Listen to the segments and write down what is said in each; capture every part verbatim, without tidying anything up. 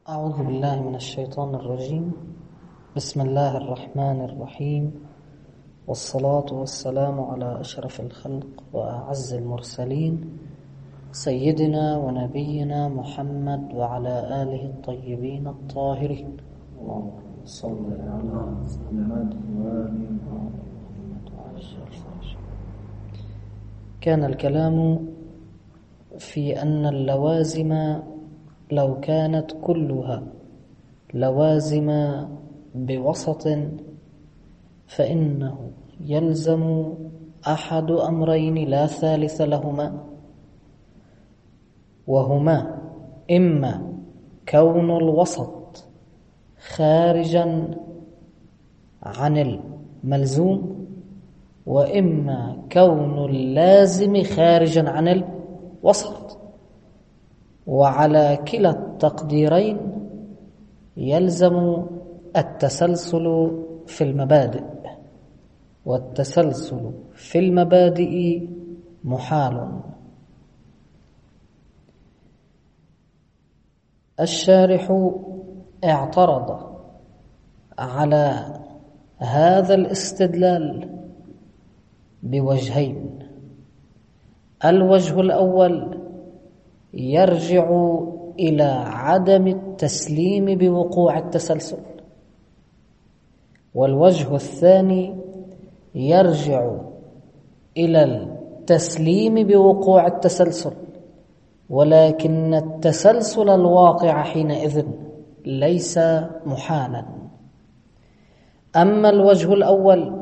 أعوذ بالله من الشيطان الرجيم. بسم الله الرحمن الرحيم، والصلاة والسلام على أشرف الخلق وأعز المرسلين سيدنا ونبينا محمد وعلى آله الطيبين الطاهرين. اللهم صل على محمد وآل محمد. كان الكلام في أن اللوازم لو كانت كلها لوازم بوسط فإنه يلزم أحد أمرين لا ثالث لهما، وهما إما كون الوسط خارجا عن الملزوم، وإما كون اللازم خارجا عن الوسط. وعلى كلا التقديرين يلزم التسلسل في المبادئ، والتسلسل في المبادئ محال. الشارح اعترض على هذا الاستدلال بوجهين. الوجه الأول يرجع إلى عدم التسليم بوقوع التسلسل، والوجه الثاني يرجع إلى التسليم بوقوع التسلسل، ولكن التسلسل الواقع حينئذ ليس محالا. أما الوجه الأول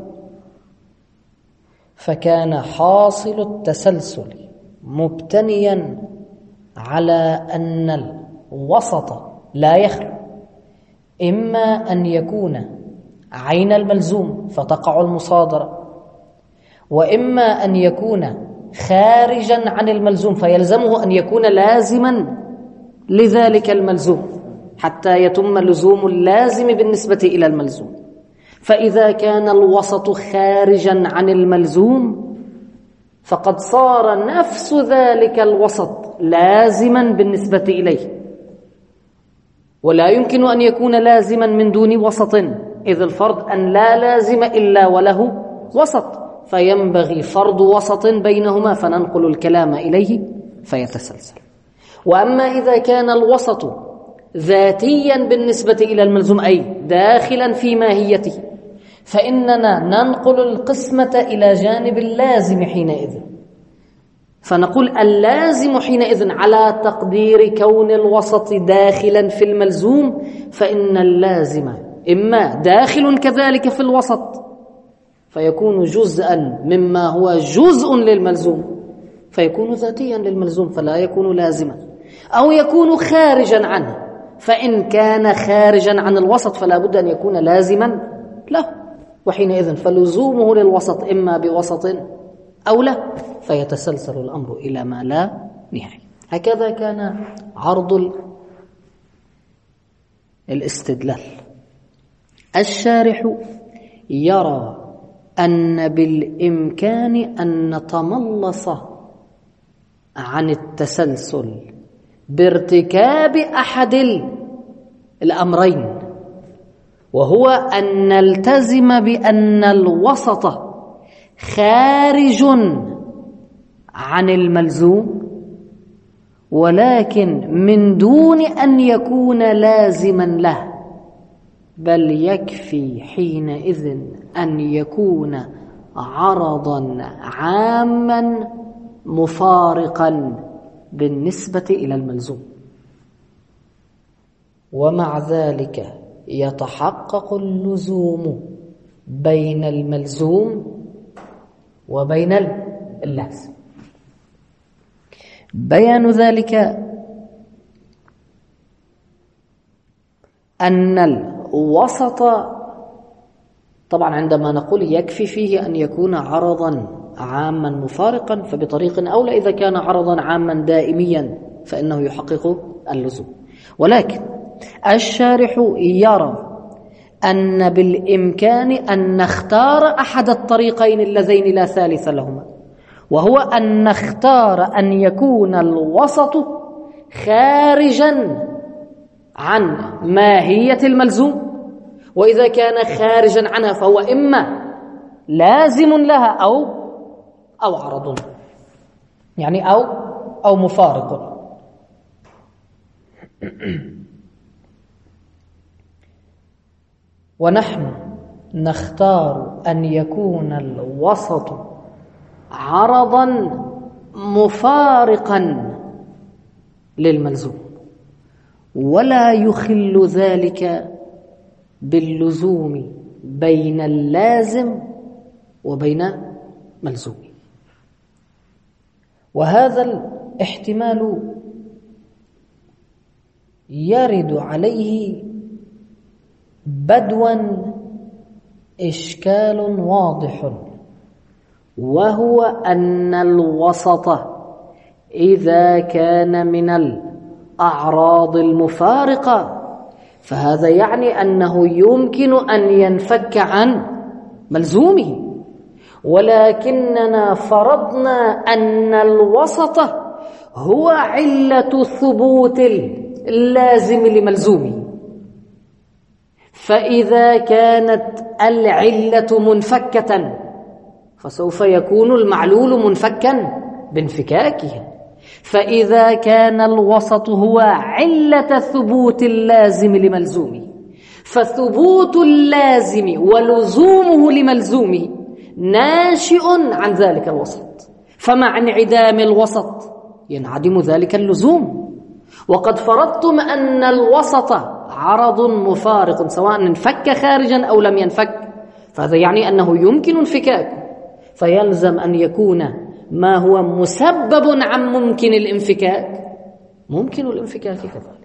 فكان حاصل التسلسل مبتنيا على أن الوسط لا يخلو، إما أن يكون عين الملزوم فتقع المصادرة، وإما أن يكون خارجا عن الملزوم فيلزمه أن يكون لازما لذلك الملزوم حتى يتم لزوم اللازم بالنسبة إلى الملزوم. فإذا كان الوسط خارجا عن الملزوم فقد صار نفس ذلك الوسط لازما بالنسبة إليه، ولا يمكن أن يكون لازما من دون وسط، إذ الفرض أن لا لازم إلا وله وسط، فينبغي فرض وسط بينهما فننقل الكلام إليه فيتسلسل. وأما إذا كان الوسط ذاتيا بالنسبة إلى الملزوم أي داخلا في ماهيته فإننا ننقل القسمة إلى جانب اللازم حينئذ، فنقول اللازم حينئذ على تقدير كون الوسط داخلا في الملزوم، فإن اللازم إما داخل كذلك في الوسط فيكون جزءا مما هو جزء للملزوم فيكون ذاتيا للملزوم فلا يكون لازما، أو يكون خارجا عنه، فإن كان خارجا عن الوسط فلا بد أن يكون لازما له، وحينئذ فلزومه للوسط إما بوسط أو لا، فيتسلسل الأمر إلى ما لا نهاية. هكذا كان عرض الاستدلال. الشارح يرى أن بالإمكان أن نتملص عن التسلسل بارتكاب أحد الأمرين، وهو أن نلتزم بأن الوسط خارج عن الملزوم، ولكن من دون أن يكون لازما له، بل يكفي حينئذ أن يكون عرضا عاما مفارقا بالنسبة إلى الملزوم. ومع ذلك يتحقق اللزوم بين الملزوم وبين اللازم. بيان ذلك أن الوسط طبعا عندما نقول يكفي فيه أن يكون عرضا عاما مفارقا فبطريق أولى إذا كان عرضا عاما دائميا فإنه يحقق اللزوم، ولكن الشارح يرى أن بالإمكان أن نختار أحد الطريقين اللذين لا ثالث لهما، وهو أن نختار أن يكون الوسط خارجا عن ماهية الملزوم، وإذا كان خارجا عنها فهو إما لازم لها أو أو عرض، يعني أو أو مفارق. ونحن نختار أن يكون الوسط عرضا مفارقا للملزوم، ولا يخل ذلك باللزوم بين اللازم وبين ملزوم. وهذا الاحتمال يرد عليه بدوا إشكال واضح، وهو أن الوسط إذا كان من الأعراض المفارقة فهذا يعني أنه يمكن أن ينفك عن ملزومه، ولكننا فرضنا أن الوسط هو علة ثبوت اللازم لملزومه، فإذا كانت العلة منفكة فسوف يكون المعلول منفكا بانفكاكه، فإذا كان الوسط هو علة ثبوت اللازم لملزومه فثبوت اللازم ولزومه لملزومه ناشئ عن ذلك الوسط، فمع انعدام الوسط ينعدم ذلك اللزوم. وقد فرضتم أن الوسط عرض مفارق سواء انفك خارجا أو لم ينفك، فهذا يعني أنه يمكن انفكاكه، فيلزم أن يكون ما هو مسبب عن ممكن الانفكاك ممكن الانفكاك كذلك.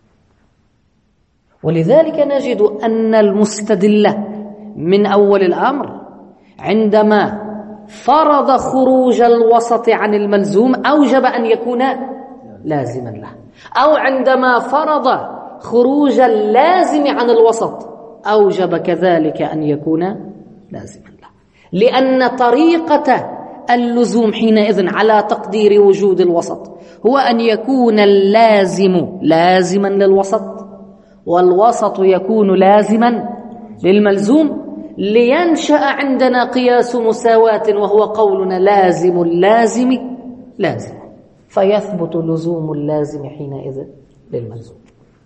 ولذلك نجد أن المستدل من أول الأمر عندما فرض خروج الوسط عن الملزوم أوجب أن يكون لازما له، أو عندما فرض خروج اللازم عن الوسط أوجب كذلك أن يكون لازما له، لأن طريقة اللزوم حينئذ على تقدير وجود الوسط هو أن يكون اللازم لازما للوسط والوسط يكون لازما للملزوم، لينشأ عندنا قياس مساواة وهو قولنا لازم اللازم لازم، فيثبت لزوم اللازم حينئذ للملزوم.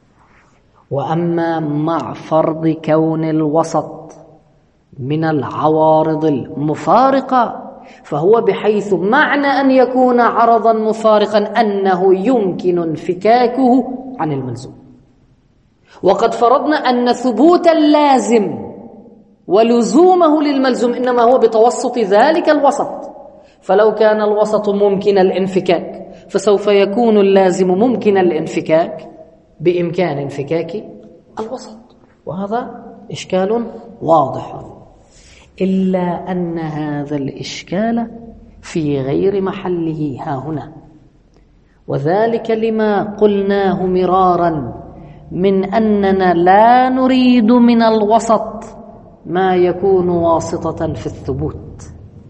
وأما مع فرض كون الوسط من العوارض المفارقة فهو بحيث معنى أن يكون عرضا مفارقا أنه يمكن انفكاكه عن الملزوم. وقد فرضنا أن ثبوت اللازم ولزومه للملزوم إنما هو بتوسط ذلك الوسط، فلو كان الوسط ممكن الانفكاك فسوف يكون اللازم ممكن الانفكاك بإمكان انفكاك الوسط، وهذا إشكال واضح، إلا أن هذا الإشكال في غير محله ها هنا، وذلك لما قلناه مرارا من أننا لا نريد من الوسط ما يكون واسطة في الثبوت،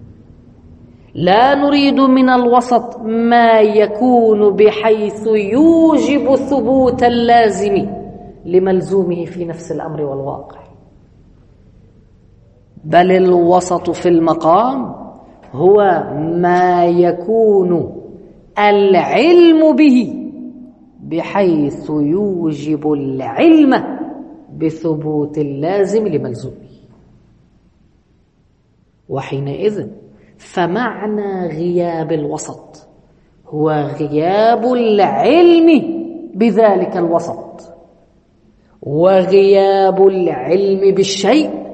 لا نريد من الوسط ما يكون بحيث يوجب ثبوت اللازم لملزومه في نفس الأمر والواقع، بل الوسط في المقام هو ما يكون العلم به بحيث يوجب العلم بثبوت اللازم لملزومه، وحينئذ فمعنى غياب الوسط هو غياب العلم بذلك الوسط، وغياب العلم بالشيء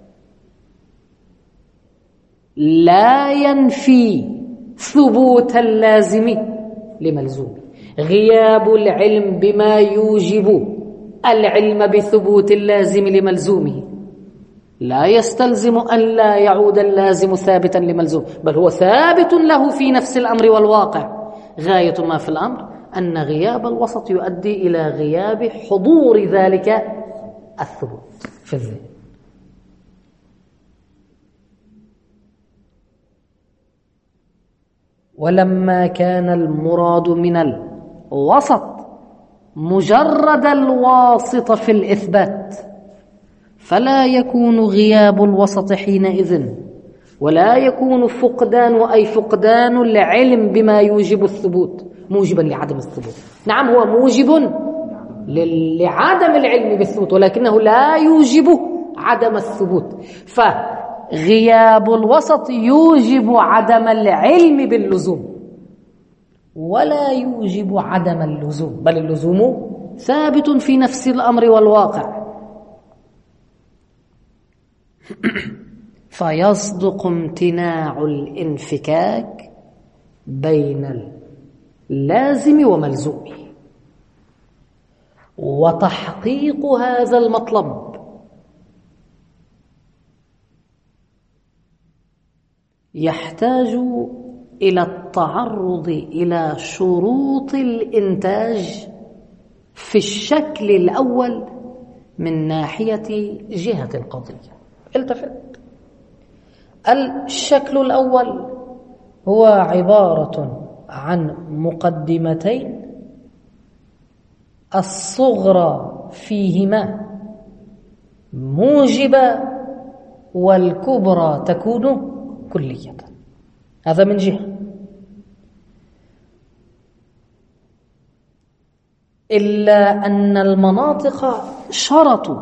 لا ينفي ثبوت اللازم لملزومه. غياب العلم بما يوجب العلم بثبوت اللازم لملزومه لا يستلزم أن لا يعود اللازم ثابتا لملزوم، بل هو ثابت له في نفس الأمر والواقع. غاية ما في الأمر أن غياب الوسط يؤدي إلى غياب حضور ذلك الثبوت في الذهن. ولما كان المراد من الوسط مجرد الواسطة في الإثبات، فلا يكون غياب الوسط حينئذ، ولا يكون فقدان أي فقدان العلم بما يوجب الثبوت موجبا لعدم الثبوت. نعم هو موجب لعدم العلم بالثبوت، ولكنه لا يوجب عدم الثبوت. فغياب الوسط يوجب عدم العلم باللزوم، ولا يوجب عدم اللزوم، بل اللزوم ثابت في نفس الأمر والواقع. فيصدق امتناع الانفكاك بين اللازم وملزومه. وتحقيق هذا المطلب يحتاج إلى التعرض إلى شروط الإنتاج في الشكل الأول من ناحية جهة القضية. التفت، الشكل الأول هو عبارة عن مقدمتين الصغرى فيهما موجبة والكبرى تكون كلية. هذا من جهة. إلا أن المناطق شرطوا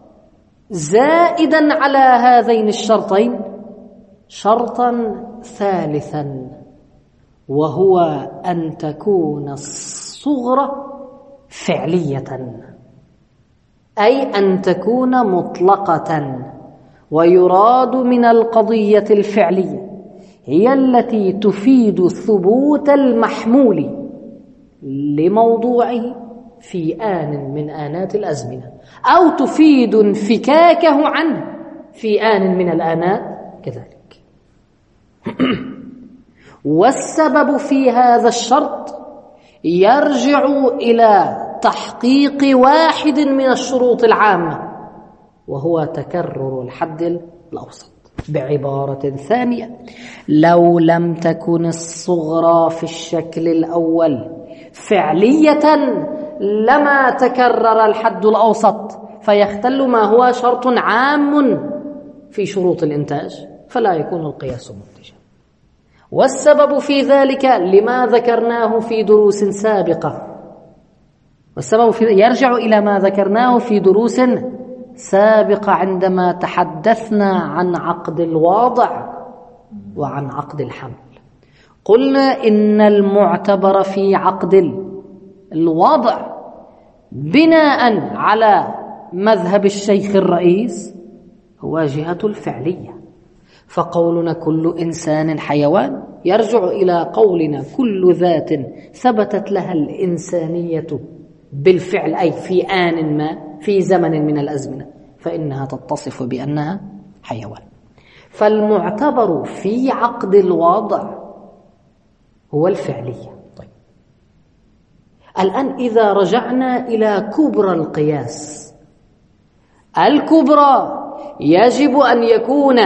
زائدا على هذين الشرطين شرطا ثالثا، وهو أن تكون الصغرى فعلية، أي أن تكون مطلقة. ويراد من القضية الفعلية هي التي تفيد ثبوت المحمول لموضوعه في آن من آنات الأزمنة، أو تفيد انفكاكه عنه في آن من الآنات كذلك. والسبب في هذا الشرط يرجع إلى تحقيق واحد من الشروط العامة، وهو تكرر الحد الأوسط. بعبارة ثانية، لو لم تكن الصغرى في الشكل الأول فعلية لما تكرر الحد الأوسط، فيختل ما هو شرط عام في شروط الإنتاج، فلا يكون القياس منتجا. والسبب في ذلك لما ذكرناه في دروس سابقة، والسبب في يرجع إلى ما ذكرناه في دروس سابقة عندما تحدثنا عن عقد الواضع وعن عقد الحمل. قلنا إن المعتبر في عقد الواضع بناء على مذهب الشيخ الرئيس هو جهة الفعلية. فقولنا كل إنسان حيوان يرجع إلى قولنا كل ذات ثبتت لها الإنسانية بالفعل، أي في آن ما في زمن من الأزمنة، فإنها تتصف بأنها حيوان. فالمعتبر في عقد الواضع هو الفعلية. طيب، الآن إذا رجعنا إلى كبرى القياس، الكبرى يجب أن يكون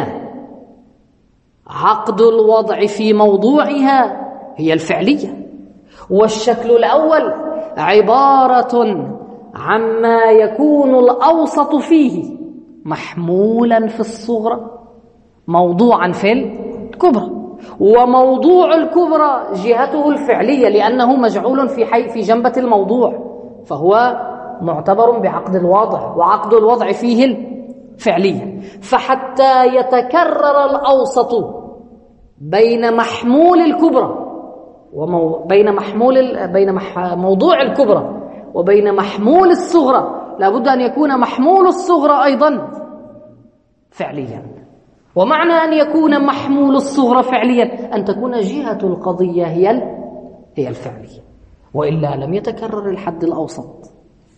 عقد الوضع في موضوعها هي الفعلية، والشكل الأول عبارة عما يكون الأوسط فيه محمولا في الصغرى موضوعا في الكبرى، وموضوع الكبرى جهته الفعلية لأنه مجعول في حي في جنبة الموضوع، فهو معتبر بعقد الوضع، وعقد الوضع فيه الفعلية. فحتى يتكرر الأوسط بين محمول الكبرى وبين محمول بين مح... موضوع الكبرى وبين محمول الصغرى، لابد أن يكون محمول الصغرى أيضا فعليا. ومعنى أن يكون محمول الصغرى فعليا أن تكون جهة القضية هي ال... هي الفعلية، وإلا لم يتكرر الحد الأوسط.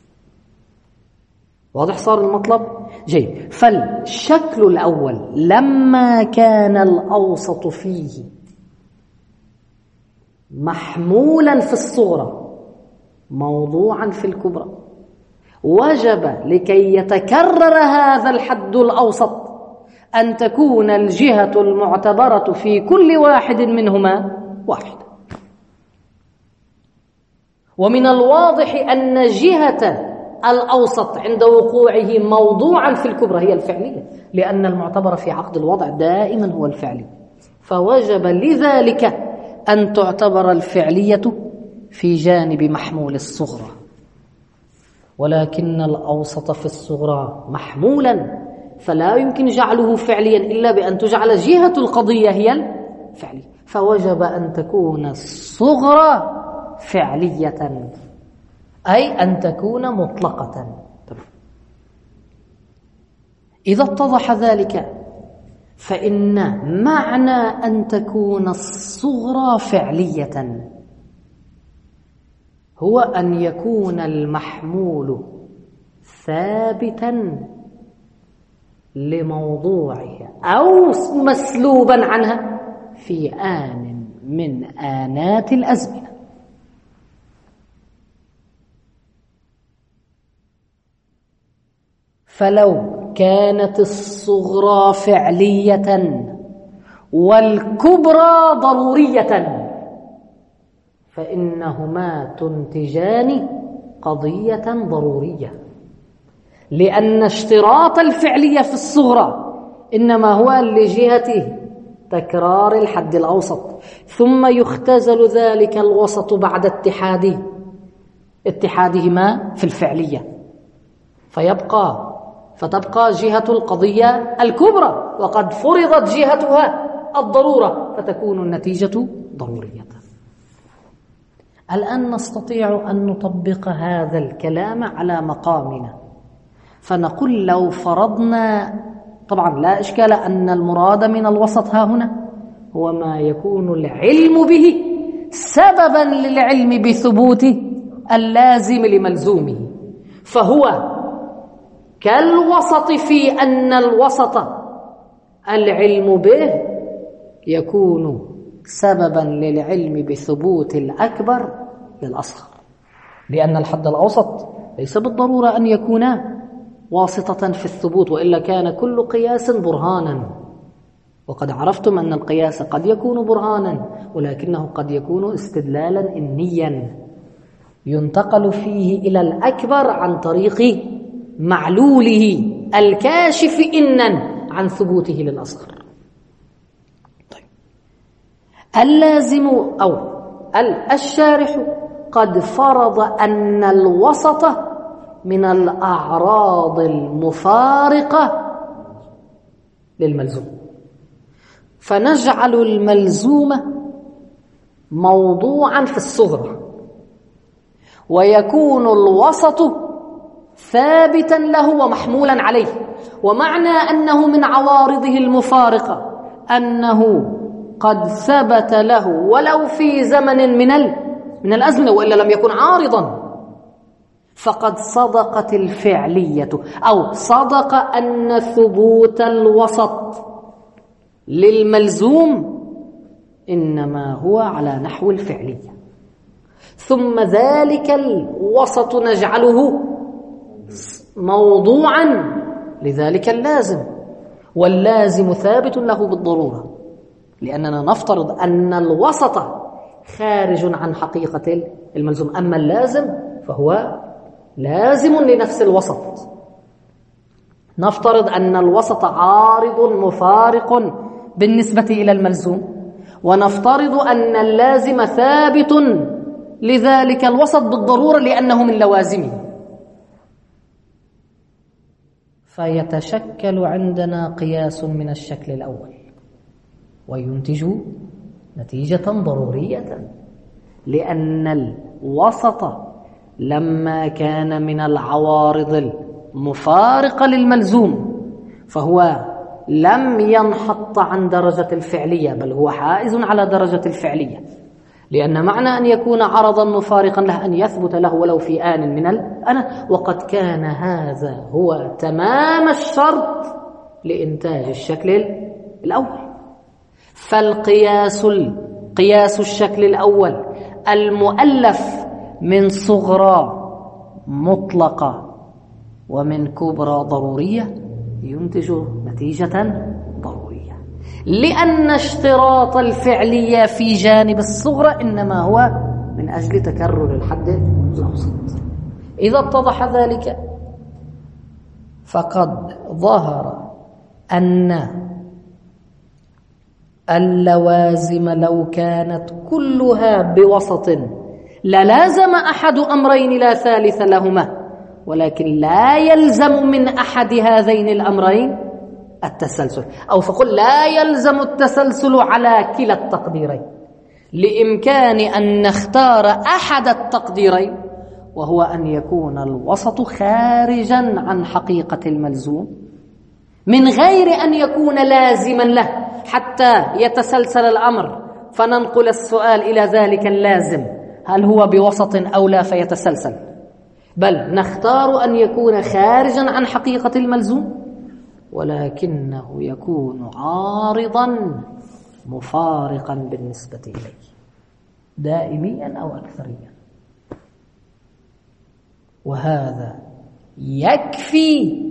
واضح صار المطلب؟ جيد. فالشكل الأول لما كان الأوسط فيه محمولا في الصغرى موضوعا في الكبرى، وجب لكي يتكرر هذا الحد الأوسط أن تكون الجهة المعتبرة في كل واحد منهما واحدة. ومن الواضح أن جهة الأوسط عند وقوعه موضوعا في الكبرى هي الفعلية، لأن المعتبر في عقد الوضع دائما هو الفعلي، فوجب لذلك أن تعتبر الفعلية في جانب محمول الصغرى. ولكن الأوسط في الصغرى محمولا، فلا يمكن جعله فعليا إلا بأن تجعل جهة القضية هي الفعلية، فوجب أن تكون الصغرى فعلية، أي أن تكون مطلقة. إذا اتضح ذلك فإن معنى أن تكون الصغرى فعلية هو أن يكون المحمول ثابتا لموضوعها أو مسلوبا عنها في آن من آنات الأزمنة. فلو كانت الصغرى فعلية والكبرى ضرورية فإنهما تنتجان قضية ضرورية، لأن اشتراط الفعلية في الصغرى إنما هو لجهة تكرار الحد الأوسط، ثم يختزل ذلك الوسط بعد اتحاده اتحادهما في الفعلية، فيبقى فتبقى جهة القضية الكبرى وقد فرضت جهتها الضرورة، فتكون النتيجة ضرورية. الآن نستطيع أن نطبق هذا الكلام على مقامنا، فنقول لو فرضنا، طبعا لا إشكال أن المراد من الوسط ها هنا هو ما يكون العلم به سببا للعلم بثبوت اللازم لملزومه، فهو كالوسط في أن الوسط العلم به يكون سببا للعلم بثبوت الأكبر للأصغر، لأن الحد الأوسط ليس بالضرورة أن يكون واسطة في الثبوت، وإلا كان كل قياس برهانا، وقد عرفتم أن القياس قد يكون برهانا ولكنه قد يكون استدلالا إنيا ينتقل فيه إلى الأكبر عن طريق معلوله الكاشف إنا عن ثبوته للأصغر. طيب. اللازم أو الشارح قد فرض أن الوسط من الأعراض المفارقة للملزوم، فنجعل الملزوم موضوعا في الصغرى، ويكون الوسط ثابتا له ومحمولا عليه. ومعنى أنه من عوارضه المفارقة أنه قد ثبت له ولو في زمن من من الأزمنة، وإلا لم يكن عارضا، فقد صدقت الفعلية أو صدق أن ثبوت الوسط للملزوم إنما هو على نحو الفعلية، ثم ذلك الوسط نجعله موضوعا لذلك اللازم، واللازم ثابت له بالضرورة، لأننا نفترض أن الوسط خارج عن حقيقة الملزوم، أما اللازم فهو لازم لنفس الوسط. نفترض أن الوسط عارض مفارق بالنسبة إلى الملزوم، ونفترض أن اللازم ثابت لذلك الوسط بالضرورة لأنه من لوازمه، فيتشكل عندنا قياس من الشكل الأول وينتج نتيجة ضرورية، لأن الوسط لما كان من العوارض المفارقة للملزوم فهو لم ينحط عن درجة الفعلية، بل هو حائز على درجة الفعلية، لأن معنى أن يكون عرضا مفارقا له أن يثبت له ولو في آن من الأنا، وقد كان هذا هو تمام الشرط لإنتاج الشكل الأول. فالقياس قياس الشكل الأول المؤلف من صغرى مطلقة ومن كبرى ضرورية ينتج نتيجة ضرورية، لأن اشتراط الفعلية في جانب الصغرى إنما هو من أجل تكرر الحد الأوسط. إذا اتضح ذلك فقد ظهر أن اللوازم لو كانت كلها بوسط للازم أحد أمرين لا ثالث لهما، ولكن لا يلزم من أحد هذين الأمرين التسلسل، أو فقل لا يلزم التسلسل على كلا التقديرين، لإمكان أن نختار أحد التقديرين وهو أن يكون الوسط خارجا عن حقيقة الملزوم من غير أن يكون لازما له حتى يتسلسل الأمر فننقل السؤال إلى ذلك اللازم هل هو بوسط أو لا فيتسلسل، بل نختار أن يكون خارجا عن حقيقة الملزوم ولكنه يكون عارضا مفارقا بالنسبة إليه دائميا أو أكثريا. وهذا يكفي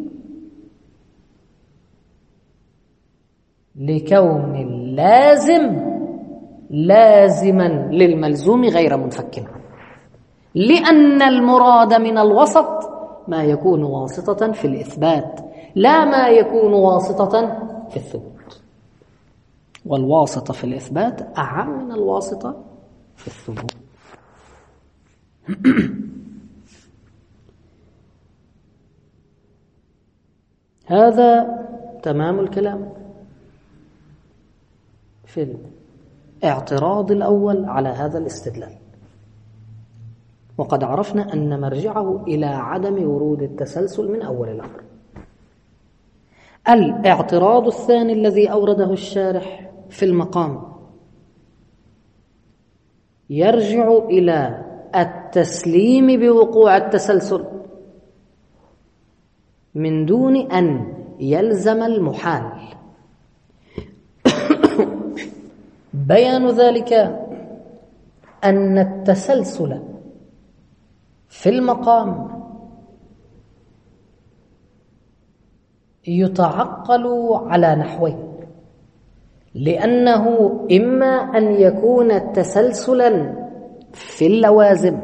لكون اللازم لازما للملزوم غير منفك عنه، لأن المراد من الوسط ما يكون واسطة في الإثبات لا ما يكون واسطة في الثبوت، والواسطة في الإثبات أعم من الواسطة في الثبوت. هذا تمام الكلام في الاعتراض الأول على هذا الاستدلال، وقد عرفنا أن مرجعه إلى عدم ورود التسلسل من أول الأمر. الاعتراض الثاني الذي أورده الشارح في المقام يرجع إلى التسليم بوقوع التسلسل من دون أن يلزم المحال. بيان ذلك أن التسلسل في المقام يتعقل على نحوين، لأنه إما أن يكون تسلسلا في اللوازم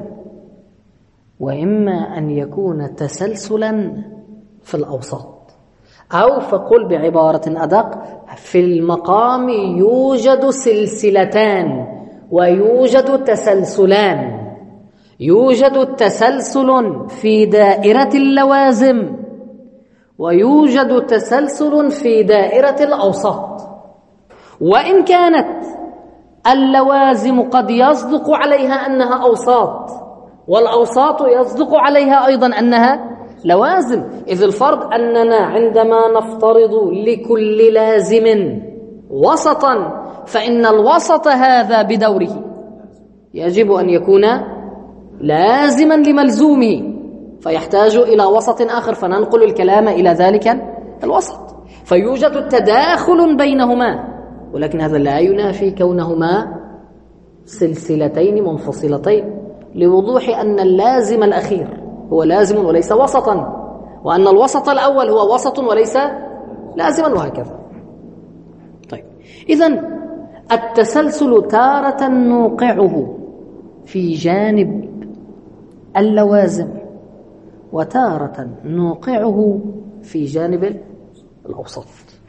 وإما أن يكون تسلسلا في الأوساط، أو فقل بعبارة أدق في المقام يوجد سلسلتان ويوجد تسلسلان، يوجد تسلسل في دائرة اللوازم ويوجد تسلسل في دائرة الأوساط، وإن كانت اللوازم قد يصدق عليها أنها أوساط والأوساط يصدق عليها أيضا أنها لوازم، إذ الفرض أننا عندما نفترض لكل لازم وسطا فإن الوسط هذا بدوره يجب أن يكون لازما لملزومه فيحتاج إلى وسط آخر فننقل الكلام إلى ذلك الوسط، فيوجد تداخل بينهما، ولكن هذا لا ينافي كونهما سلسلتين منفصلتين، لوضوح أن اللازم الأخير هو لازم وليس وسطا، وأن الوسط الأول هو وسط وليس لازما، وهكذا. طيب، إذن التسلسل تارة نوقعه في جانب اللوازم وتارة نوقعه في جانب الأوساط.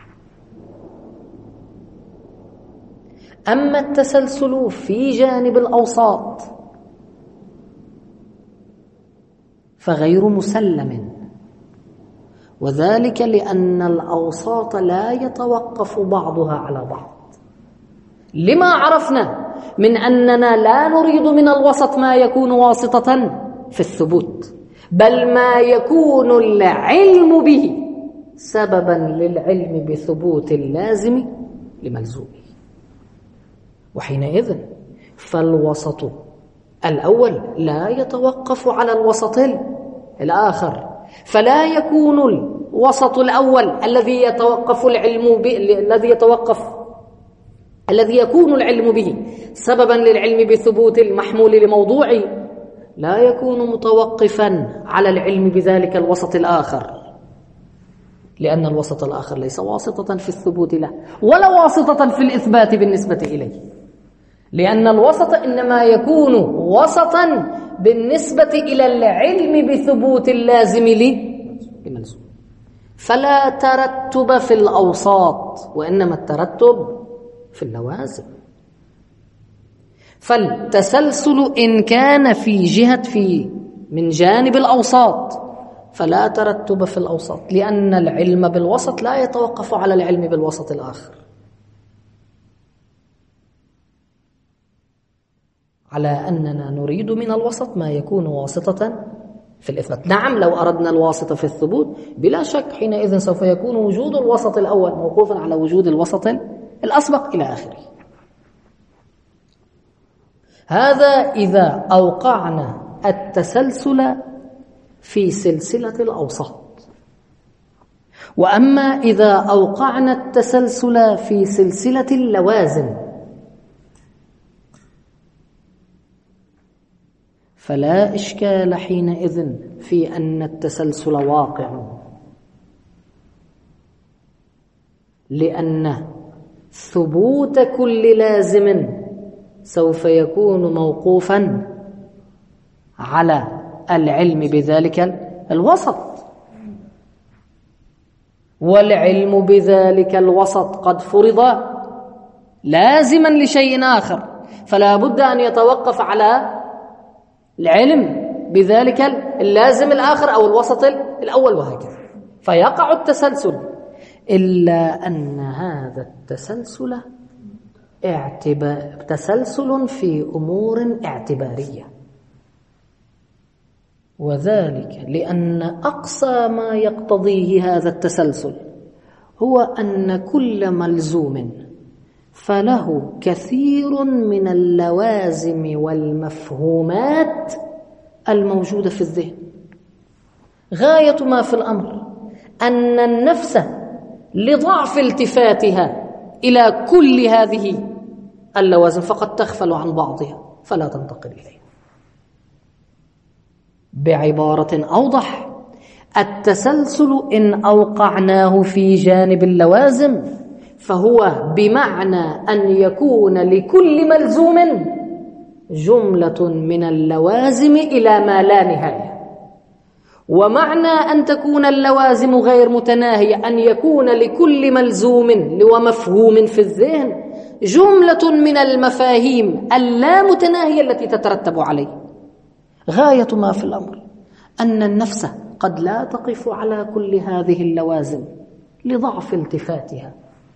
أما التسلسل في جانب الأوساط فغير مسلم، وذلك لأن الأوساط لا يتوقف بعضها على بعض، لما عرفنا من أننا لا نريد من الوسط ما يكون واسطة في الثبوت، بل ما يكون العلم به سببا للعلم بثبوت اللازم لملزومه، وحينئذ فالوسط الأول لا يتوقف على الوسط الآخر، فلا يكون الوسط الأول الذي يتوقف العلم به الذي يتوقف الذي يكون العلم به سببا للعلم بثبوت المحمول لموضوعه لا يكون متوقفا على العلم بذلك الوسط الآخر، لأن الوسط الآخر ليس واسطة في الثبوت له ولا واسطة في الإثبات بالنسبة إليه، لأن الوسط إنما يكون وسطا بالنسبة إلى العلم بثبوت اللازم لملزوم، فلا ترتب في الأوساط وإنما الترتب في اللوازم. فالتسلسل إن كان في جهة في من جانب الأوساط فلا ترتب في الأوساط، لأن العلم بالوسط لا يتوقف على العلم بالوسط الآخر، على أننا نريد من الوسط ما يكون واسطة في الإثبات. نعم، لو أردنا الواسطة في الثبوت بلا شك حينئذ سوف يكون وجود الوسط الأول موقوفا على وجود الوسط الأسبق إلى آخره. هذا إذا أوقعنا التسلسل في سلسلة الأوساط. وأما إذا أوقعنا التسلسل في سلسلة اللوازم فلا إشكال حينئذ في أن التسلسل واقع، لأن ثبوت كل لازم سوف يكون موقوفا على العلم بذلك الوسط، والعلم بذلك الوسط قد فرض لازما لشيء آخر، فلا بد أن يتوقف على العلم بذلك اللازم الآخر أو الوسط الأول وهكذا، فيقع التسلسل. إلا أن هذا التسلسل اعتبار تسلسل في أمور اعتبارية، وذلك لأن أقصى ما يقتضيه هذا التسلسل هو أن كل ملزوم فله كثير من اللوازم والمفهومات الموجودة في الذهن. غاية ما في الأمر أن النفس لضعف التفاتها إلى كل هذه اللوازم فقد تغفل عن بعضها فلا تنتقل إليها. بعبارة أوضح، التسلسل إن أوقعناه في جانب اللوازم فهو بمعنى أن يكون لكل ملزوم جملة من اللوازم إلى ما لا نهاية، ومعنى أن تكون اللوازم غير متناهية أن يكون لكل ملزوم ومفهوم في الذهن جملة من المفاهيم اللامتناهية التي تترتب عليه. غاية ما في الأمر أن النفس قد لا تقف على كل هذه اللوازم لضعف التفاتها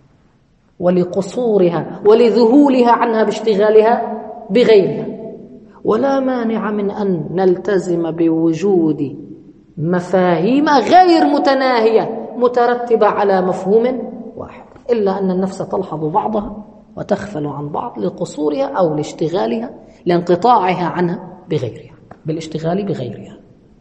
ولقصورها ولذهولها عنها باشتغالها بغيرها، ولا مانع من أن نلتزم بوجود مفاهيم غير متناهية مترتبة على مفهوم واحد، إلا أن النفس تلحظ بعضها وتغفل عن بعض لقصورها أو لاشتغالها لانقطاعها عنها بغيرها بالاشتغال بغيرها.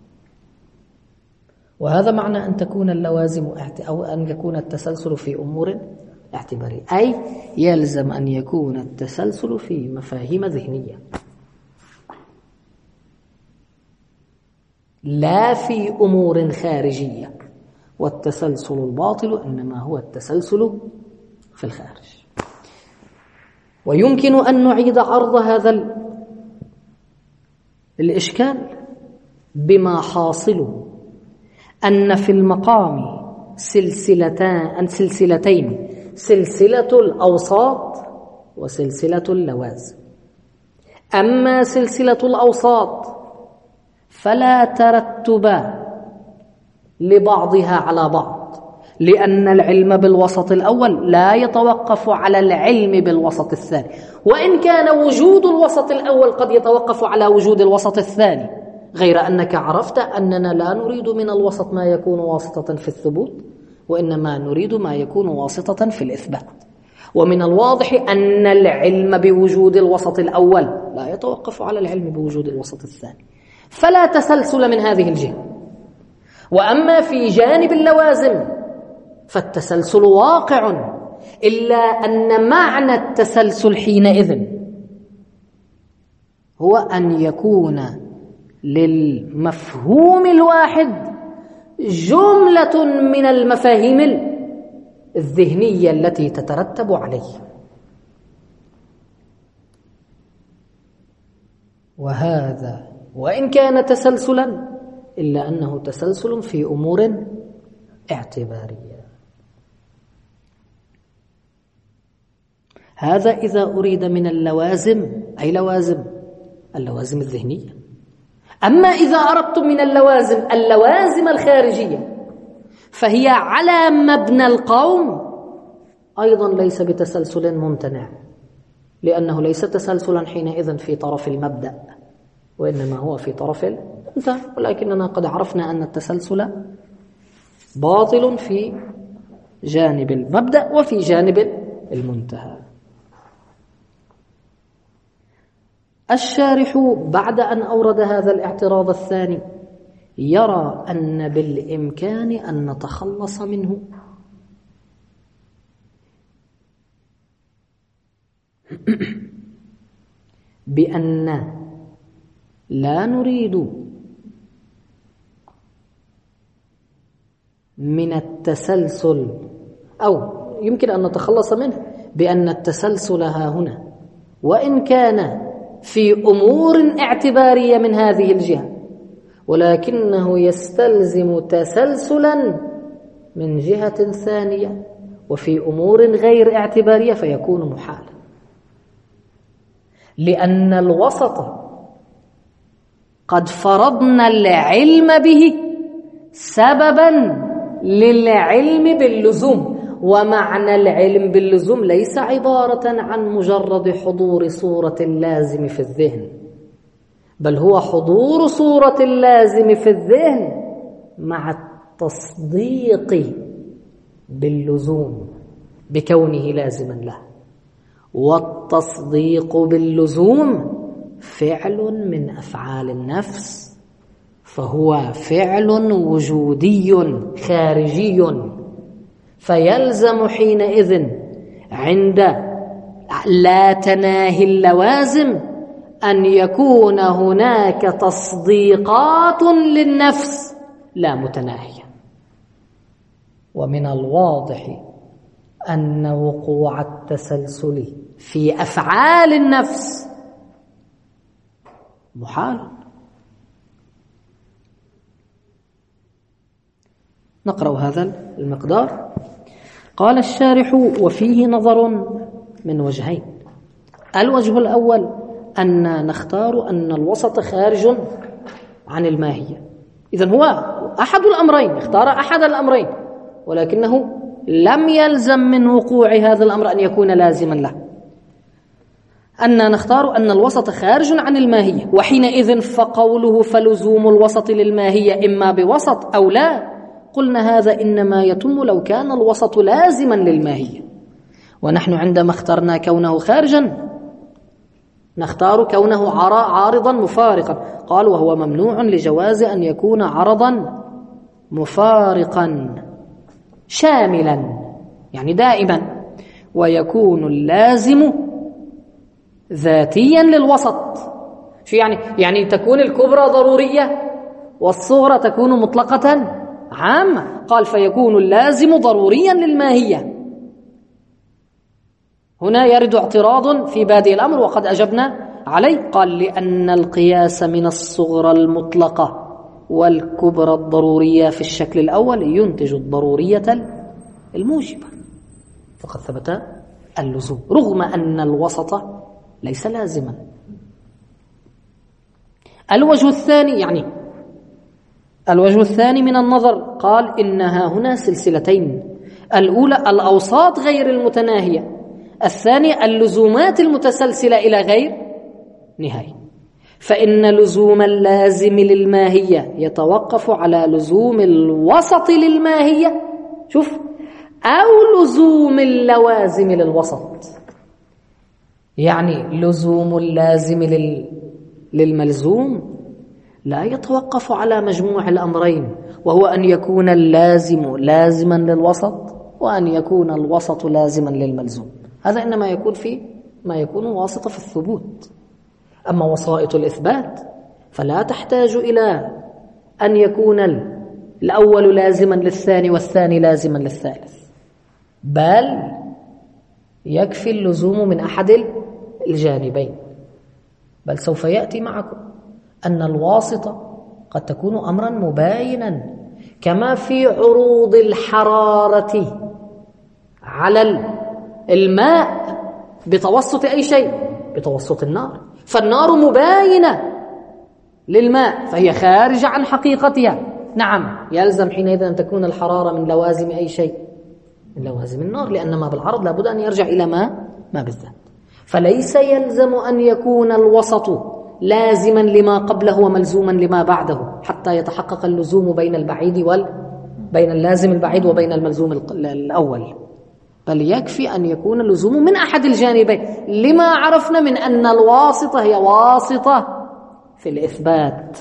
وهذا معنى أن تكون اللوازم أو أن يكون التسلسل في أمور اعتبارية، أي يلزم أن يكون التسلسل في مفاهيم ذهنية لا في أمور خارجية، والتسلسل الباطل إنما هو التسلسل في الخارج. ويمكن أن نعيد عرض هذا الإشكال بما حاصله أن في المقام سلسلتان سلسلتين سلسلة الأوساط وسلسلة اللوازم. أما سلسلة الأوساط فلا ترتب لبعضها على بعض، لأن العلم بالوسط الأول لا يتوقف على العلم بالوسط الثاني، وإن كان وجود الوسط الأول قد يتوقف على وجود الوسط الثاني، غير أنك عرفت أننا لا نريد من الوسط ما يكون واسطة في الثبوت، وإنما نريد ما يكون واسطة في الإثبات. ومن الواضح أن العلم بوجود الوسط الأول لا يتوقف على العلم بوجود الوسط الثاني، فلا تسلسل من هذه الجهة. وأما في جانب اللوازم فالتسلسل واقع، إلا أن معنى التسلسل حينئذ هو أن يكون للمفهوم الواحد جملة من المفاهيم الذهنية التي تترتب عليه. وهذا وإن كان تسلسلا إلا أنه تسلسل في أمور اعتبارية. هذا إذا أريد من اللوازم، أي لوازم اللوازم الذهنية. أما إذا أردتم من اللوازم اللوازم الخارجية فهي على مبنى القوم أيضا ليس بتسلسل ممتنع، لأنه ليس تسلسلا حينئذ في طرف المبدأ، وإنما هو في طرف المنتهى. ولكننا قد عرفنا أن التسلسل باطل في جانب المبدأ وفي جانب المنتهى. الشارح بعد أن أورد هذا الاعتراض الثاني يرى أن بالإمكان أن نتخلص منه بأن لا نريد من التسلسل، أو يمكن أن نتخلص منه بأن التسلسل ها هنا وإن كان في أمور اعتبارية من هذه الجهة، ولكنه يستلزم تسلسلا من جهة ثانية وفي أمور غير اعتبارية فيكون محالا، لأن الوسط قد فرضنا العلم به سببا للعلم باللزوم. ومعنى العلم باللزوم ليس عبارة عن مجرد حضور صورة اللازم في الذهن، بل هو حضور صورة اللازم في الذهن مع التصديق باللزوم بكونه لازما له. والتصديق باللزوم فعل من أفعال النفس، فهو فعل وجودي خارجي، فيلزم حينئذ عند لا تناهي اللوازم أن يكون هناك تصديقات للنفس لا متناهية. ومن الواضح أن وقوع التسلسل في أفعال النفس محال. نقرأ هذا المقدار. قال الشارح: وفيه نظر من وجهين. الوجه الأول أن نختار أن الوسط خارج عن الماهية، إذن هو أحد الأمرين، اختار أحد الأمرين، ولكنه لم يلزم من وقوع هذا الأمر أن يكون لازما له. أن نختار أن الوسط خارج عن الماهية، وحينئذ فقوله فلزوم الوسط للماهية إما بوسط أو لا، قلنا هذا إنما يتم لو كان الوسط لازما للماهية. ونحن عندما اخترنا كونه خارجا نختار كونه عارضا مفارقا. قال: وهو ممنوع لجواز أن يكون عرضا مفارقا شاملا، يعني دائما، ويكون اللازم ذاتيا للوسط. شو يعني؟ يعني تكون الكبرى ضرورية والصغرى تكون مطلقة عامة. قال: فيكون اللازم ضروريا للماهية. هنا يرد اعتراض في بادئ الأمر وقد أجبنا عليه. قال: لأن القياس من الصغرى المطلقة والكبرى الضرورية في الشكل الأول ينتج الضرورية الموجبة، فقد ثبت اللزوم رغم أن الوسط ليس لازما. الوجه الثاني يعني الوجه الثاني من النظر قال: إنها هنا سلسلتين، الأولى الأوساط غير المتناهية، الثانية اللزومات المتسلسلة إلى غير نهاية. فإن لزوم اللازم للماهية يتوقف على لزوم الوسط للماهية، شوف، أو لزوم اللوازم للوسط. يعني لزوم اللازم لل... للملزوم لا يتوقف على مجموع الأمرين، وهو أن يكون اللازم لازما للوسط وأن يكون الوسط لازما للملزوم. هذا إنما يكون في ما يكون واسطة في الثبوت. أما وسائط الإثبات فلا تحتاج إلى أن يكون الأول لازما للثاني والثاني لازما للثالث، بل يكفي اللزوم من أحد الجانبين. بل سوف يأتي معكم أن الواسطة قد تكون أمرا مباينا، كما في عروض الحرارة على الماء بتوسط أي شيء، بتوسط النار، فالنار مباينة للماء فهي خارجة عن حقيقتها. نعم، يلزم حينئذ أن تكون الحرارة من لوازم أي شيء، من لوازم النار، لأن ما بالعرض لابد أن يرجع إلى ما ما بالذات. فليس يلزم أن يكون الوسط لازما لما قبله وملزوما لما بعده حتى يتحقق اللزوم بين البعيد وال بين اللازم البعيد وبين الملزوم الأول، بل يكفي أن يكون اللزوم من أحد الجانبين، لما عرفنا من أن الواسطة هي واسطة في الإثبات.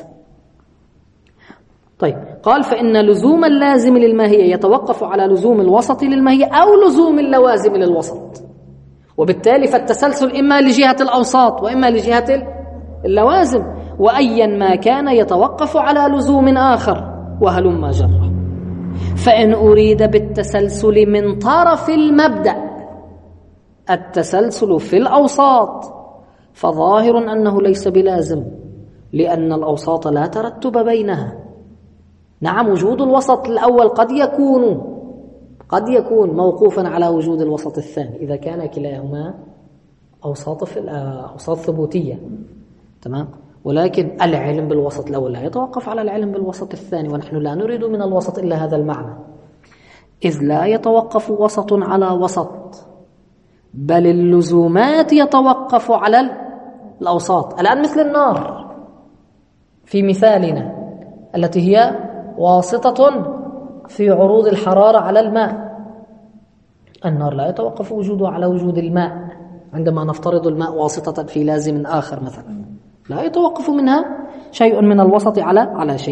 طيب، قال فإن لزوم اللازم للماهية يتوقف على لزوم الوسط للماهية أو لزوم اللوازم للوسط، وبالتالي فالتسلسل إما لجهة الأوساط وإما لجهة اللوازم، وأيا ما كان يتوقف على لزوم آخر وهلم جرة. فإن أريد بالتسلسل من طرف المبدأ التسلسل في الأوساط فظاهر أنه ليس بلازم، لأن الأوساط لا ترتب بينها. نعم، وجود الوسط الأول قد يكون قد يكون موقوفا على وجود الوسط الثاني إذا كان كلاهما أوساط في أوساط ثبوتية، تمام، ولكن العلم بالوسط الأول لا يتوقف على العلم بالوسط الثاني، ونحن لا نريد من الوسط إلا هذا المعنى، إذ لا يتوقف وسط على وسط، بل اللزومات يتوقف على الأوساط. الآن مثل النار في مثالنا التي هي واسطة في عروض الحرارة على الماء، النار لا يتوقف وجودها على وجود الماء. عندما نفترض الماء واسطة في لازم آخر مثلا، لا يتوقف منها شيء من الوسط على على شيء،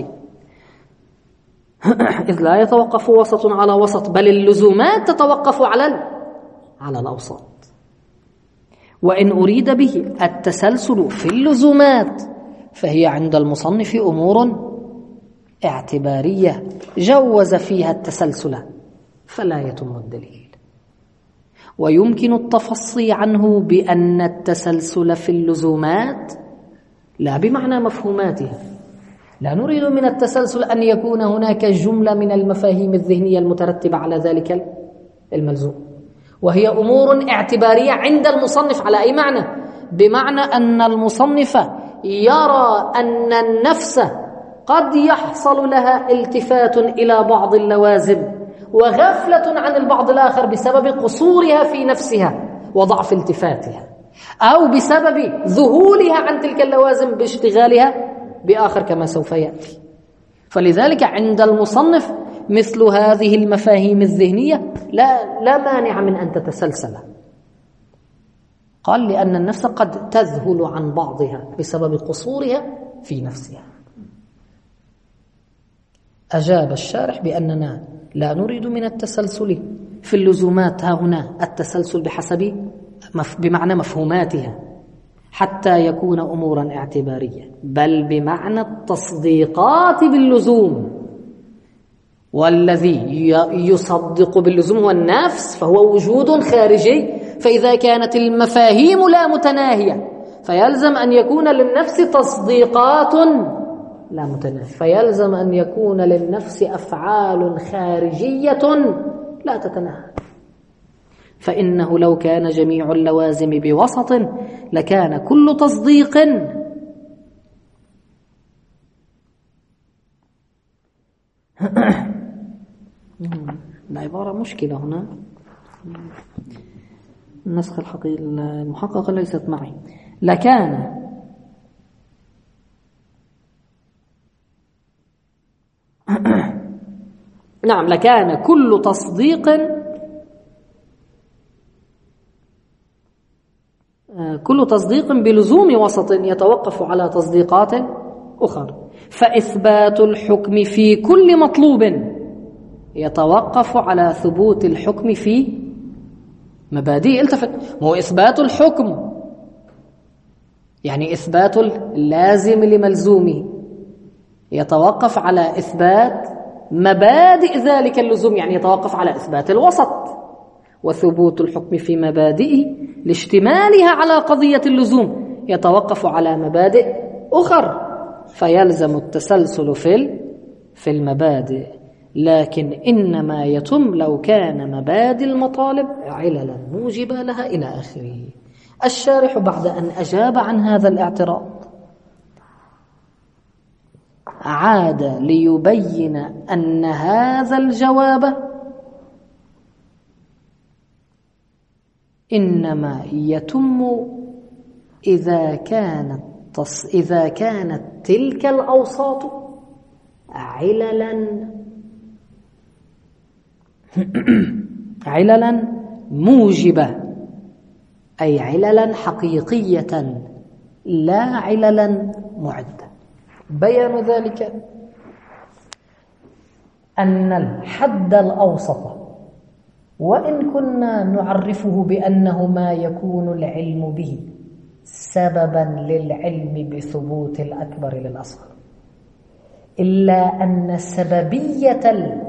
إذ لا يتوقف وسط على وسط، بل اللزومات تتوقف على على الأوساط. وإن أريد به التسلسل في اللزومات فهي عند المصنف أمور اعتبارية جوز فيها التسلسل فلا يتم الدليل، ويمكن التفصي عنه بأن التسلسل في اللزومات لا بمعنى مفهوماتها. لا نريد من التسلسل أن يكون هناك جملة من المفاهيم الذهنية المترتبة على ذلك الملزوم، وهي أمور اعتبارية عند المصنف. على أي معنى؟ بمعنى أن المصنف يرى أن النفس قد يحصل لها التفات إلى بعض اللوازم وغفلة عن البعض الآخر بسبب قصورها في نفسها وضعف التفاتها، أو بسبب ذهولها عن تلك اللوازم باشتغالها بآخر كما سوف يأتي. فلذلك عند المصنف مثل هذه المفاهيم الذهنية لا, لا مانع من أن تتسلسل. قال لأن النفس قد تذهل عن بعضها بسبب قصورها في نفسها. أجاب الشارح بأننا لا نريد من التسلسل في اللزومات ها هنا التسلسل بحسب بمعنى مفهوماتها حتى يكون أمورا اعتبارية، بل بمعنى التصديقات باللزوم، والذي يصدق باللزوم هو النفس فهو وجود خارجي. فإذا كانت المفاهيم لا متناهية فيلزم أن يكون للنفس تصديقات لا متناهية، فيلزم أن يكون للنفس أفعال خارجية لا تتناهى. فإنه لو كان جميع اللوازم بوسط لكان كل تصديق العبارة مشكلة هنا، النسخ الحقيقي المحققة ليست معي. لكان نعم لكان كل تصديق كل تصديق بلزوم وسط يتوقف على تصديقات أخرى، فإثبات الحكم في كل مطلوب يتوقف على ثبوت الحكم في مبادئ. التفت، ما هو إثبات الحكم يعني إثبات اللازم لملزومه يتوقف على إثبات مبادئ ذلك اللزوم، يعني يتوقف على إثبات الوسط، وثبوت الحكم في مبادئه لاشتمالها على قضية اللزوم يتوقف على مبادئ أخر، فيلزم التسلسل في في المبادئ، لكن إنما يتم لو كان مبادئ المطالب عللا موجبة لها إلى آخره. الشارح بعد أن أجاب عن هذا الاعتراض عاد ليبين أن هذا الجواب إنما يتم إذا كانت إذا كانت تلك الأوساط عللا عللا موجبة، أي عللا حقيقية لا عللا معدة. بيان ذلك أن الحد الأوسط وإن كنا نعرفه بأنه ما يكون العلم به سببا للعلم بثبوت الأكبر للأصغر، إلا أن سببية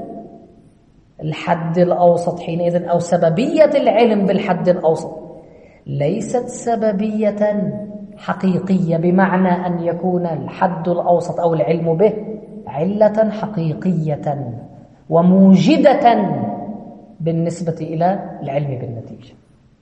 الحد الأوسط حينئذ أو سببية العلم بالحد الأوسط ليست سببية حقيقية، بمعنى أن يكون الحد الأوسط أو العلم به علة حقيقية وموجدة بالنسبة إلى العلم بالنتيجة،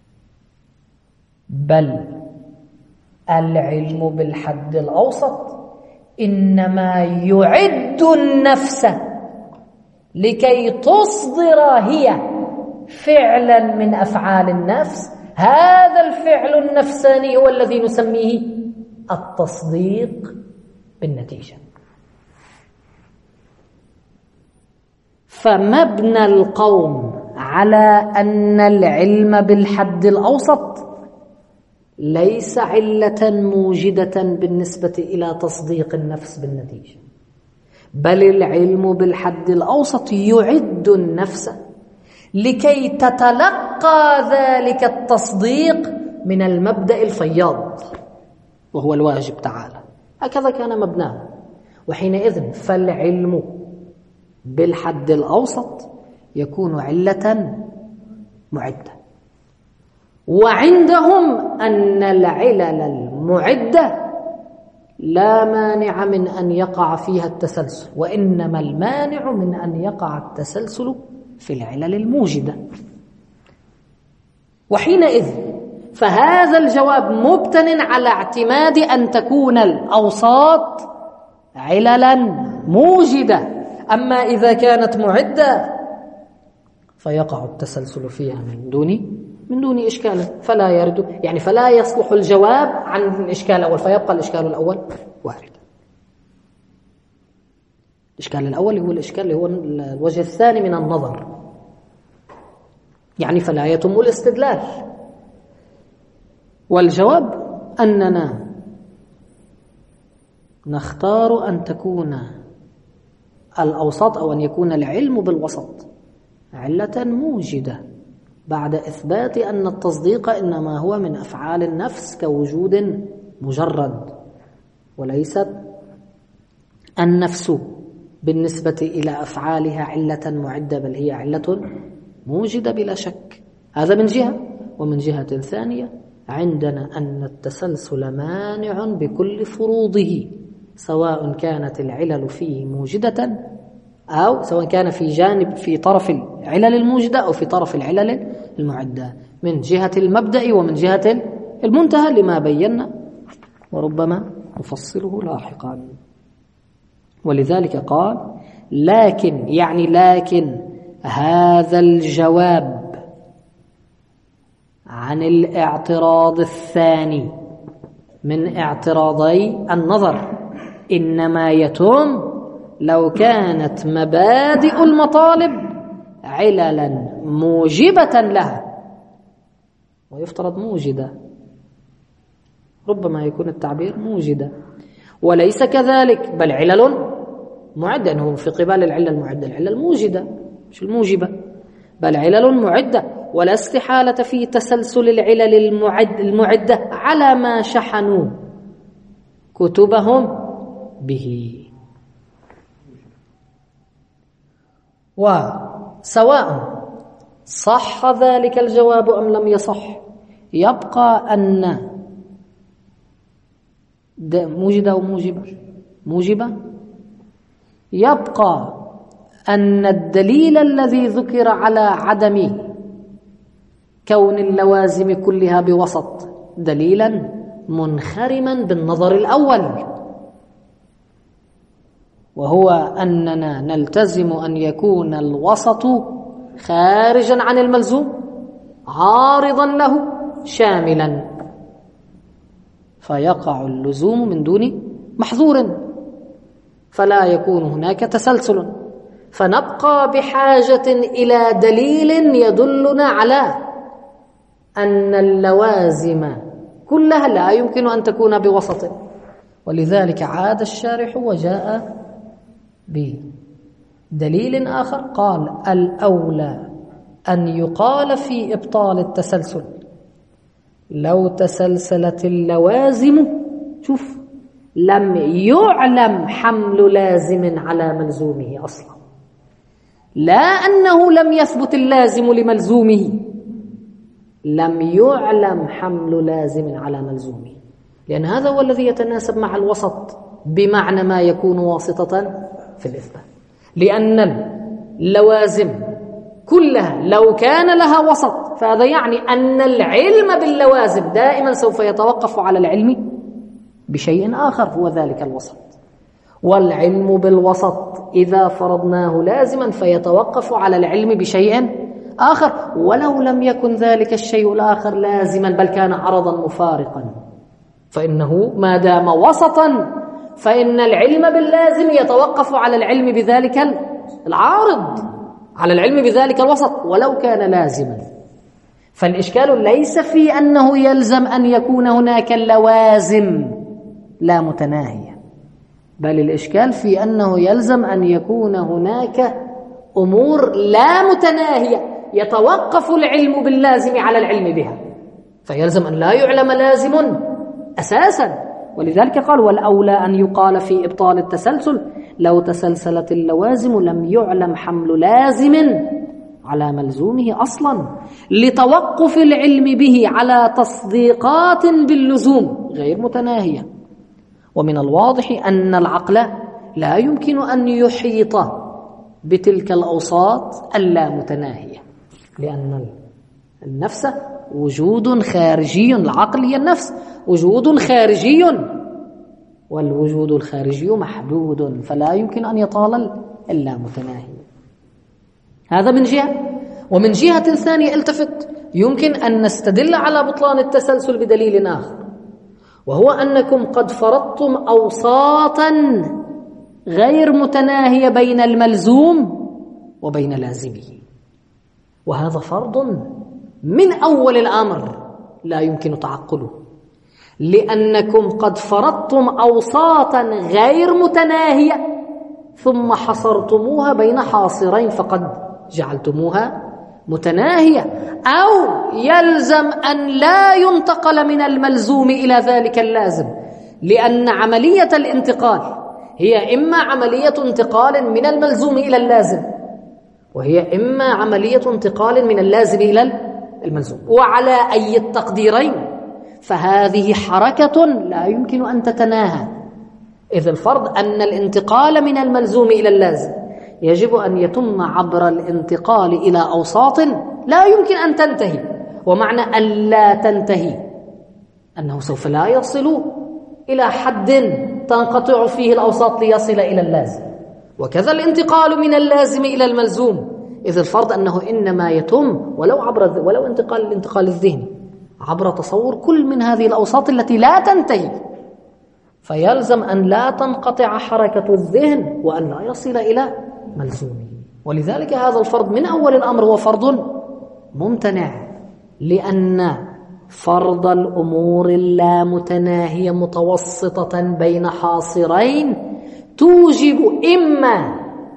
بل العلم بالحد الأوسط إنما يعد النفس لكي تصدر هي فعلا من أفعال النفس. هذا الفعل النفساني هو الذي نسميه التصديق بالنتيجة. فمبنى القوم على أن العلم بالحد الأوسط ليس علة موجدة بالنسبة إلى تصديق النفس بالنتيجة، بل العلم بالحد الأوسط يعد النفس لكي تتلقى ذلك التصديق من المبدأ الفياض وهو الواجب تعالى. هكذا كان مبناه. وحينئذ فالعلم بالحد الأوسط يكون علة معدة، وعندهم أن العلل المعدة لا مانع من أن يقع فيها التسلسل، وإنما المانع من أن يقع التسلسل في العلل الموجدة. وحينئذ فهذا الجواب مبتن على اعتماد أن تكون الأوساط عللا موجدة، أما إذا كانت معدة فيقع التسلسل فيها من دون من دون إشكال، فلا يرد يعني فلا يصلح الجواب عن الإشكال الأول، فيبقى الإشكال الأول واردا. الإشكال الأول هو الإشكال اللي هو الوجه الثاني من النظر، يعني فلا يتم الاستدلال. والجواب أننا نختار أن تكون الأوساط أو أن يكون العلم بالوسط علة موجدة بعد إثبات أن التصديق إنما هو من أفعال النفس كوجود مجرد، وليست النفس بالنسبة إلى أفعالها علة معدة، بل هي علة موجدة بلا شك. هذا من جهة. ومن جهة ثانية عندنا أن التسلسل مانع بكل فروضه، سواء كانت العلل فيه موجدة أو سواء كان في جانب في طرف العلل الموجدة أو في طرف العلل المعدة، من جهة المبدأ ومن جهة المنتهى لما بينا وربما نفصله لاحقا. ولذلك قال لكن يعني لكن هذا الجواب عن الاعتراض الثاني من اعتراضي النظر إنما يتم لو كانت مبادئ المطالب عللا موجبة لها، ويفترض موجدة، ربما يكون التعبير موجدة وليس كذلك، بل علل معدة، أنه في قبال العلة المعدة العلة الموجدة مش الموجبة، بل علل معدة، ولا استحالة في تسلسل العلل المعد المعدة على ما شحنوا كتبهم به. وسواء صح ذلك الجواب أم لم يصح، يبقى أن موجدة أو موجبة موجبة يبقى أن الدليل الذي ذكر على عدم كون اللوازم كلها بوسط دليلا منخرما بالنظر الأول، وهو أننا نلتزم أن يكون الوسط خارجا عن الملزوم عارضا له شاملا، فيقع اللزوم من دون محظور، فلا يكون هناك تسلسل، فنبقى بحاجة إلى دليل يدلنا على أن اللوازم كلها لا يمكن أن تكون بوسط. ولذلك عاد الشارح وجاء بدليل آخر، قال الأولى أن يقال في إبطال التسلسل لو تسلسلت اللوازم، شوف، لم يعلم حمل لازم على ملزومه أصلا، لا أنه لم يثبت اللازم لملزومه، لم يعلم حمل لازم على ملزومه، لأن هذا هو الذي يتناسب مع الوسط بمعنى ما يكون واسطة في الإثبات، لأن اللوازم كلها لو كان لها وسط فهذا يعني أن العلم باللوازم دائما سوف يتوقف على العلم بشيء آخر هو ذلك الوسط، والعلم بالوسط إذا فرضناه لازما فيتوقف على العلم بشيء آخر، ولو لم يكن ذلك الشيء الآخر لازما بل كان عرضا مفارقا، فإنه ما دام وسطا فإن العلم باللازم يتوقف على العلم بذلك العارض، على العلم بذلك الوسط ولو كان لازما. فالإشكال ليس في أنه يلزم أن يكون هناك لوازم لا متناهية، بل الإشكال في أنه يلزم أن يكون هناك أمور لا متناهية يتوقف العلم باللازم على العلم بها، فيلزم أن لا يعلم لازم أساسا. ولذلك قال والأولى أن يقال في إبطال التسلسل لو تسلسلت اللوازم لم يعلم حمل لازم على ملزومه أصلا لتوقف العلم به على تصديقات باللزوم غير متناهية. ومن الواضح أن العقل لا يمكن أن يحيط بتلك الأوساط اللامتناهية، لأن النفس وجود خارجي، العقل هي النفس وجود خارجي، والوجود الخارجي محدود فلا يمكن أن يطال اللامتناهي. هذا من جهة. ومن جهة ثانية التفت، يمكن أن نستدل على بطلان التسلسل بدليل آخر، وهو أنكم قد فرضتم أوساطا غير متناهية بين الملزوم وبين لازمه، وهذا فرض من أول الأمر لا يمكن تعقله، لأنكم قد فرضتم أوساطا غير متناهية ثم حصرتموها بين حاصرين فقد جعلتموها متناهية، أو يلزم أن لا ينتقل من الملزوم إلى ذلك اللازم، لأن عملية الانتقال هي إما عملية انتقال من الملزوم إلى اللازم، وهي إما عملية انتقال من اللازم إلى الملزوم، وعلى أي التقديرين فهذه حركة لا يمكن أن تتناهى، إذ الفرض أن الانتقال من الملزوم إلى اللازم يجب أن يتم عبر الانتقال إلى أوساط لا يمكن أن تنتهي، ومعنى أن لا تنتهي أنه سوف لا يصل إلى حد تنقطع فيه الأوساط ليصل إلى اللازم، وكذا الانتقال من اللازم إلى الملزوم، إذ الفرض أنه إنما يتم ولو عبر ولو انتقال الانتقال الذهني عبر تصور كل من هذه الأوساط التي لا تنتهي، فيلزم أن لا تنقطع حركة الذهن وأن لا يصل إلى ملزومه. ولذلك هذا الفرض من أول الأمر هو فرض ممتنع، لأن فرض الأمور اللامتناهية متوسطة بين حاصرين توجب إما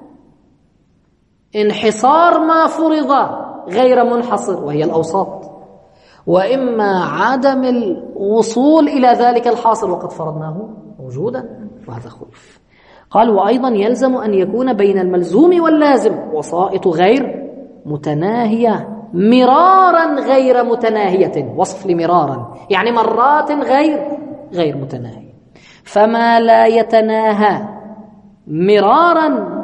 انحصار ما فرض غير منحصر وهي الأوساط، وإما عدم الوصول إلى ذلك الحاصل وقد فرضناه موجودا، وهذا خلف. قال وأيضا يلزم أن يكون بين الملزوم واللازم وسائط غير متناهية مرارا غير متناهية، وصف لمرارا يعني مرات غير غير متناهية. فما لا يتناهى مرارا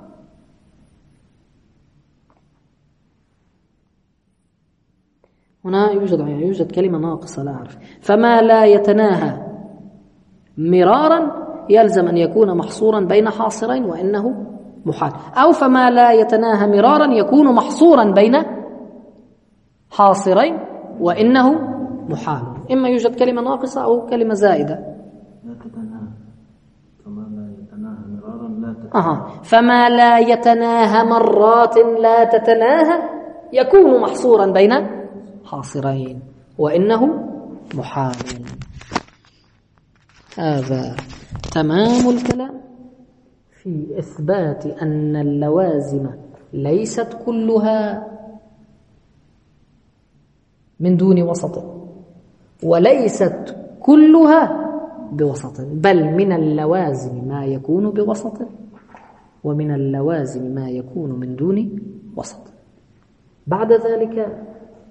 هنا يوجد يوجد كلمة ناقصة لا أعرف. فما لا يتناهى مرارا يلزم أن يكون محصورا بين حاصرين وإنه محال، أو فما لا يتناهى مرارا يكون محصورا بين حاصرين وإنه محال. إما يوجد كلمة ناقصة أو كلمة زائدة. لا تتناهى فما لا يتناهى مرارا لا تتناهى أها فما لا يتناهى مرات لا تتناهى يكون محصورا بين حاصرين وإنه محال. هذا تمام الكلام في إثبات أن اللوازم ليست كلها من دون وسط، وليست كلها بوسط، بل من اللوازم ما يكون بوسط، ومن اللوازم ما يكون من دون وسط. بعد ذلك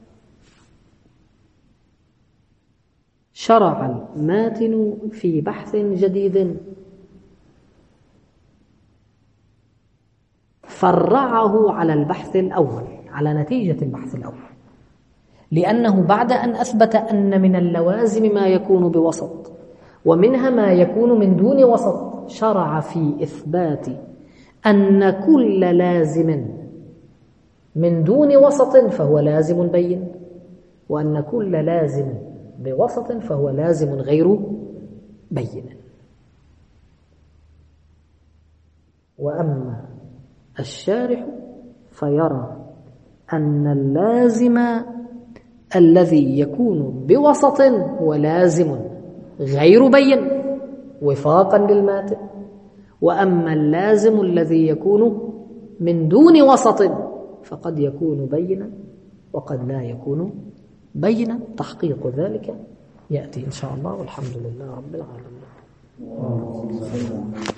شرع الماتن في بحث جديد فرعه على البحث الأول، على نتيجة البحث الأول، لأنه بعد أن أثبت أن من اللوازم ما يكون بوسط ومنها ما يكون من دون وسط، شرع في إثبات أن كل لازم من دون وسط فهو لازم بين، وأن كل لازم بوسط فهو لازم غير بين. وأما الشارح فيرى أن اللازم الذي يكون بوسط هو لازم غير بين وفاقا للماتن، وأما اللازم الذي يكون من دون وسط فقد يكون بينا وقد لا يكون بينا. تحقيق ذلك يأتي إن شاء الله، والحمد لله رب العالمين.